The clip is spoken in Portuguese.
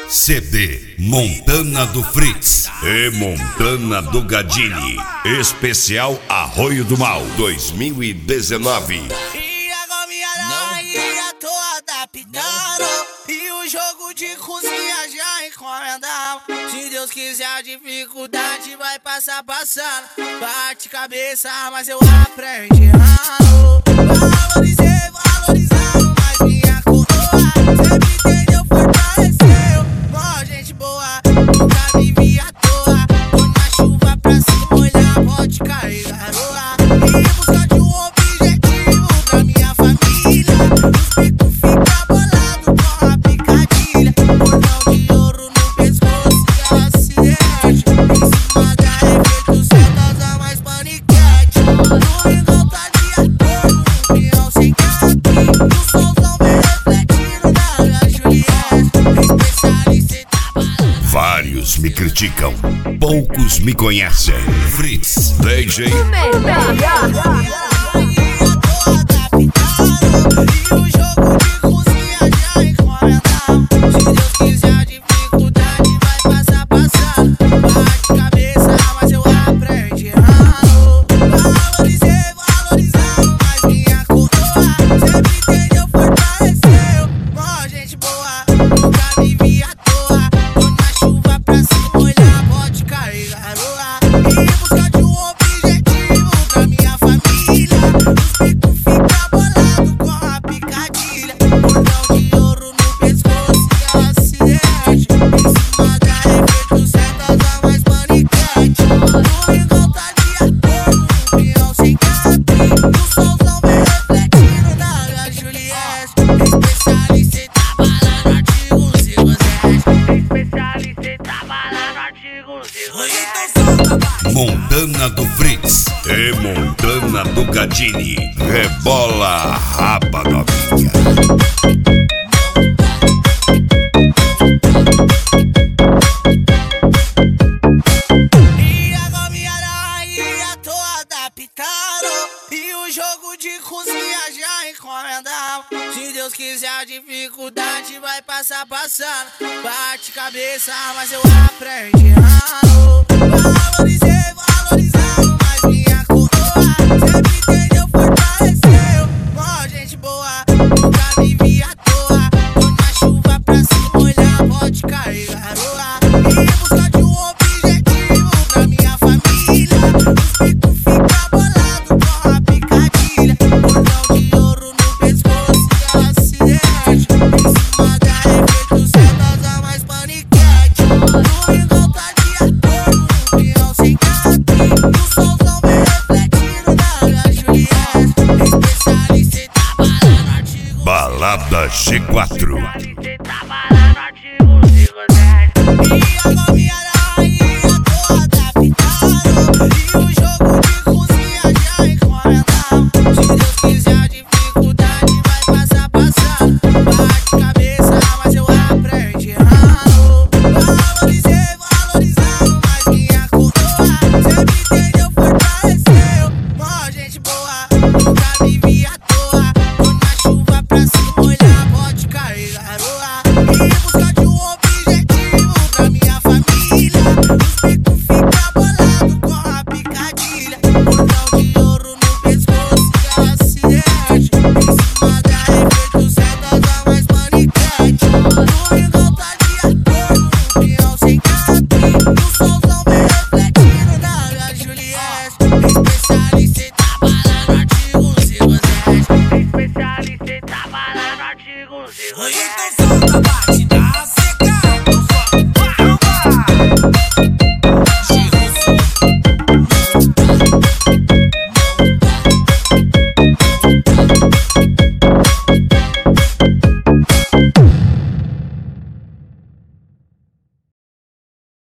CD Montana do Fritz e Montana do Gadini. Especial Arroio do Mal 2019. E agora minha tô adaptando. E o jogo de cozinha já encomendado. Se Deus quiser a dificuldade vai passando. Bate cabeça, mas eu aprendi. Valorizando mais minha coroa. Sempre entendeu, fortaleceu. Mó gente boa, nunca vivi à toa. Tô na chuva pra se molhar, pode cair garoa. E busca de um objetivo pra minha família. Os peitos fica bolado com a picadilha. Cordão de ouro no pescoço e acidente. Em cima da efeito certosa mais paniquete. No ringão tá de acordo, no peão sem gato. O solzão vem refletindo na Juliette. Especialista em trabalho. Vários me criticam, poucos me conhecem. Fritz, DJ. E o jogo de cozinha já encomendado. Se Deus quiser a dificuldade vai passando. Bate cabeça, mas eu aprendi. Valorizando mais minha coroa. Sempre entendeu, fortaleceu. Mó gente boa, nunca vivi à toa. Tô na chuva pra se molhar, pode cair garoa. E busca de um objetivo pra minha família. Os peitos fica bolado com a picadilha. Cordão de ouro no pescoço e acidente. Em cima da efeito certosa mais paniquete. No ringão tá de acordo, no peão sem gato. O solzão vem refletindo na Juliette. Especialista em trabalhar no artigo 57. Especialista em trabalhar no artigo 57. Montana do Fritz e Montana do Gadini. Rebola a raba novinha. E agora minha rainha tô adaptando. E o jogo de cozinha já encomendado. Se Deus quiser a dificuldade vai passando. Bate cabeça, mas eu aprendi. Valorizando mais minha coroa. Sempre entendeu, fortaleceu. Mó gente boa, nunca vivi à toa. Tô na chuva pra se molhar, pode cair garoa. E busca de um objetivo pra minha família. Os peitos fica bolado com a picadilha. Cordão de ouro no pescoço e acidente. Em cima da efeito certosa mais paniquete. No ringão tá de acordo, no peão sem gato. O solzão vem refletindo na Juliette. Especialista em trabalhar no artigo. Balada G4. Especialista em trabalhar no artigo 57. E agora minha rainha tô adaptando. E o jogo de cozinha já encomendado. Se Deus quiser a dificuldade vai passando. Bate cabeça, mas eu aprendi. Valorizando mais minha coroa. Sempre entendeu, fortaleceu. Mó gente boa, nunca vivi à toa. Tô na chuva pra se molhar, pode cair garoa. E busca de um objetivo pra minha família. Os peitos fica bolado com a picadilha. Cordão de ouro no pescoço e acidente. Em cima da efeito certosa mais paniquete. No ringão tá de acordo, no peão sem gato. O solzão vem refletindo na Juliette. Especialista em trabalhar no artigo 57. Especialista em trabalhar no artigo 57. Então solta, bate.